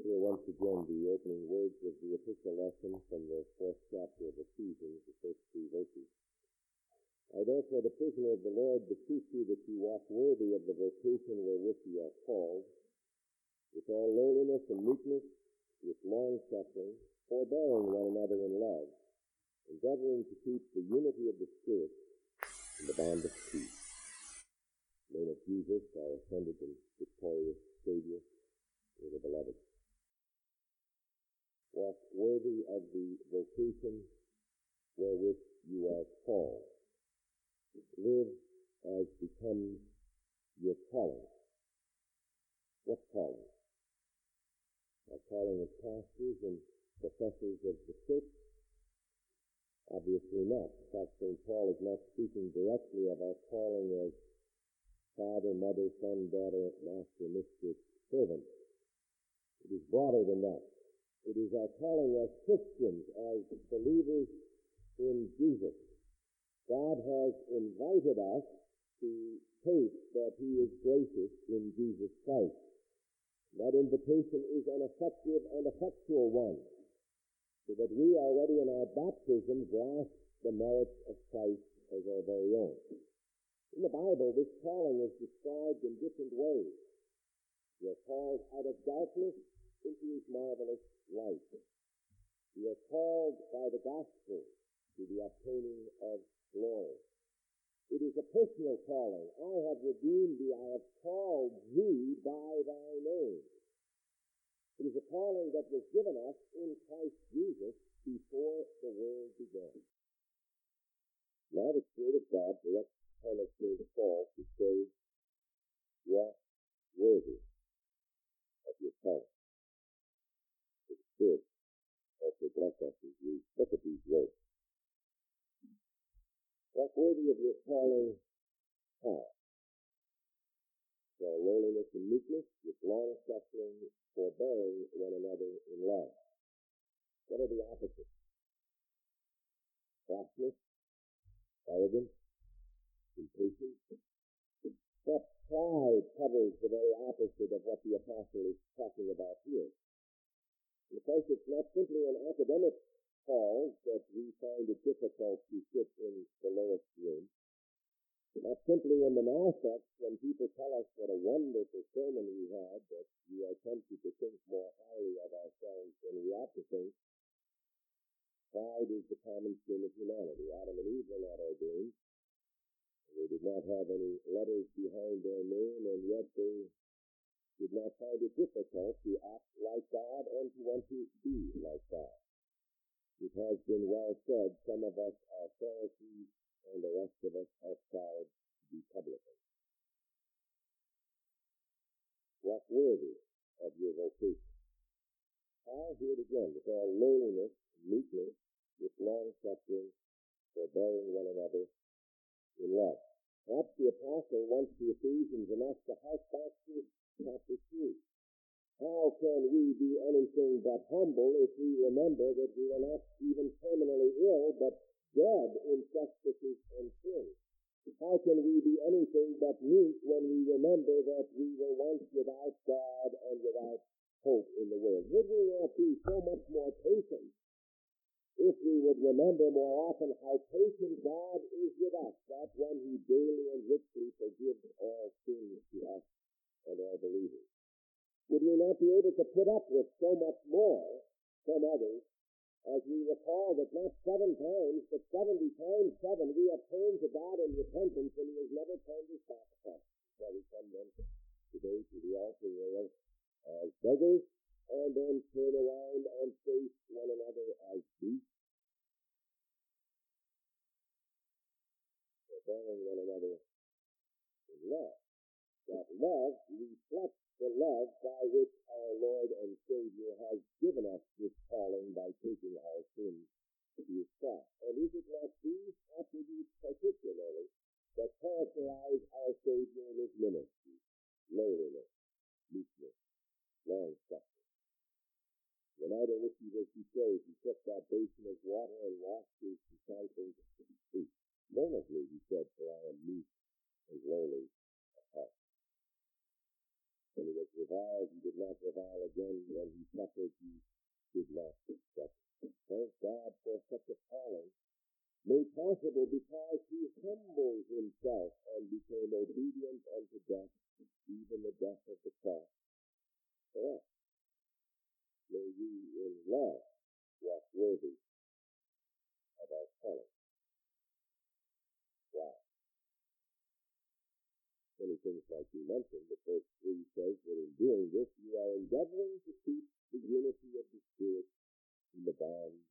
Here once again the opening words of the epistle lesson from the 4th chapter of Ephesians, the first 3 verses. I therefore, the prisoner of the Lord, beseech you that you walk worthy of the vocation wherewith you are called, with all lowliness and meekness, with long-suffering, forbearing one another in love, endeavoring to keep the unity of the Spirit in the bond of peace. In the name of Jesus, our ascended and victorious Savior, dear the beloved. Walk worthy of the vocation wherewith you are called. Live as becomes your calling. What calling? Our calling as pastors and professors of the church? Obviously not. In fact, St. Paul is not speaking directly of our calling as father, mother, son, daughter, master, mistress, servant. It is broader than that. It is our calling as Christians, as believers in Jesus. God has invited us to taste that He is gracious in Jesus Christ. That invitation is an effective and effectual one, so that we already in our baptism grasp the merits of Christ as our very own. In the Bible, this calling is described in different ways. We are called out of darkness into His marvelous light. We are called by the gospel to the obtaining of glory. It is a personal calling. I have redeemed thee, I have called thee by thy name. It is a calling that was given us in Christ Jesus before the world began. Now the Spirit of God directs St. Paul to say, walk worthy of your calling. The Spirit also bless us as we look at these words. Walk worthy of your calling, how? For lowliness and meekness, with long-suffering, forbearing one another in love. What are the opposites? Rashness, arrogance, impatience. That pride covers the very opposite of what the apostle is talking about here. Because it's not simply an academic call that we find it difficult to sit in the lowest room. Not simply in the affect when people tell us what a wonderful sermon we had, that we are tempted to think more highly of ourselves than we ought to think. Pride is the common sin of humanity. Adam and Eve were not ordained. They did not have any letters behind their name, and yet they did not find it difficult to act like God and to want to be like God. It has been well said, some of us are Pharisees and the rest of us are proud to be publicans. Walk worthy of your vocation. I'll hear it again, with all lowliness, meekness, with long-suffering, forbearing one another in love. Perhaps the apostle wants the Ephesians and us to hark back to chapter 3. How can we be anything but humble if we remember that we are not even terminally ill, but dead in trespasses and sins? How can we be anything but meek when we remember that we were once without God and without hope in the world? Would we not be so much more patient if we would remember more often how patient God is with us, that when He daily and richly forgives all sins to us and all believers? Would we not be able to put up with so much more from others as we recall that not 7 times, but 70 times 7 we have turned to God in repentance and He has never turned His back upon us? So we come then today to the altar rail as beggars and then turn around and face one another as beasts, forbearing one another in love. That love reflects the love by which our Lord and Savior has given us this calling by taking our sins to His cross. And is it not these attributes particularly that characterize our Savior in His ministry? Lowliness, meekness, long-suffering. The night in which He was betrayed, He took that basin of water and washed His disciples' feet. Learn of me, He said, for I am meek and lowly of heart. When He was reviled, He did not revile while again when he suffered, he did not accept. Thank God for such a calling, made possible because he humbled himself and became obedient unto death, even the death of the cross. For us, may we in love walk worthy of our calling. Wow. Many things like you mentioned, but verse 3 says that in doing this, you are endeavoring to keep the unity of the Spirit in the bond.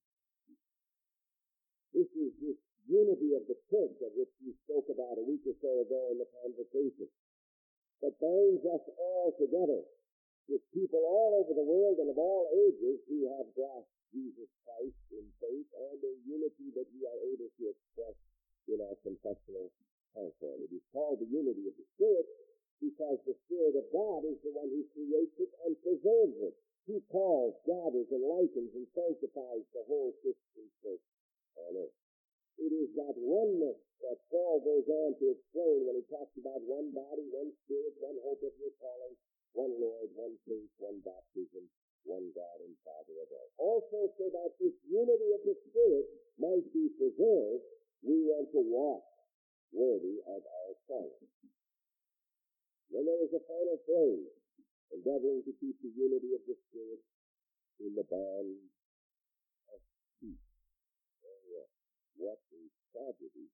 This is this unity of the church of which we spoke about a week or so ago in the conversation, that binds us all together with people all over the world and of all ages who have grasped Jesus Christ in faith and a unity that we are able to express in our confessional council. It is called the unity of the Spirit because the Spirit of God is the one who creates it and preserves it. He calls, gathers, enlightens, and sanctifies the whole Christian church on earth. It is that oneness that Paul goes on to explain when he talks about one body, one Spirit, one hope of your calling, one Lord, one faith, one baptism, one God and Father of all. Also, so that this unity of the Spirit might be preserved, we want to walk worthy of our calling. Then there is a final phrase, endeavoring to keep the unity of the Spirit in the bond of peace. Oh, yes. What a tragedy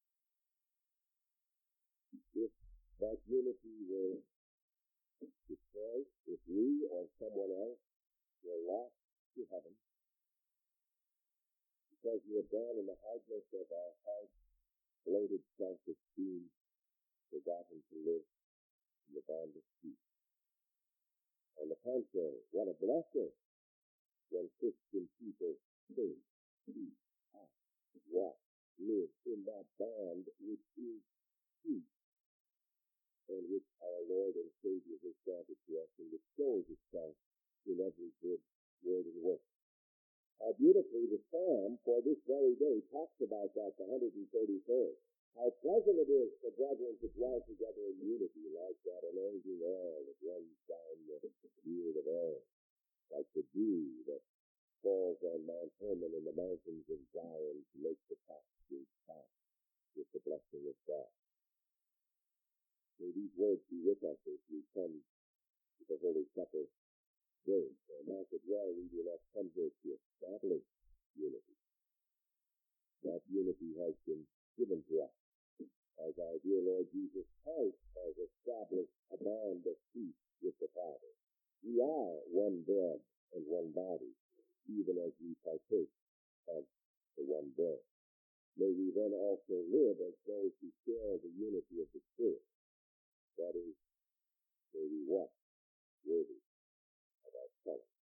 if that unity were destroyed, if we or someone else were lost to heaven, because we have gone in the hardness of our heart, bloated self-esteem, forgotten to live in the bond of peace. On the contrary, what a blessing when Christian people think, speak, act, walk, live in that bond which is peace, and which our Lord and Savior has granted to us, and which shows itself in every good word and work. How beautifully the Psalm for this very day talks about that, the 133rd. How pleasant it is for brethren to dwell together in unity, like that anointing oil that runs down the beard of Aaron, like the dew that falls on Mount Hermon and the mountains of Zion to make the pastures fat with the blessing of God. May these words be with us as we come to the Holy Supper day. And mark it well, we do not come here to establish unity. That unity has been given to us, as our dear Lord Jesus Christ has established a bond of peace with the Father. We are one bread and one body, even as we partake of the one bread. May we then also live as those who share the unity of the Spirit. That is, may we walk worthy of our calling.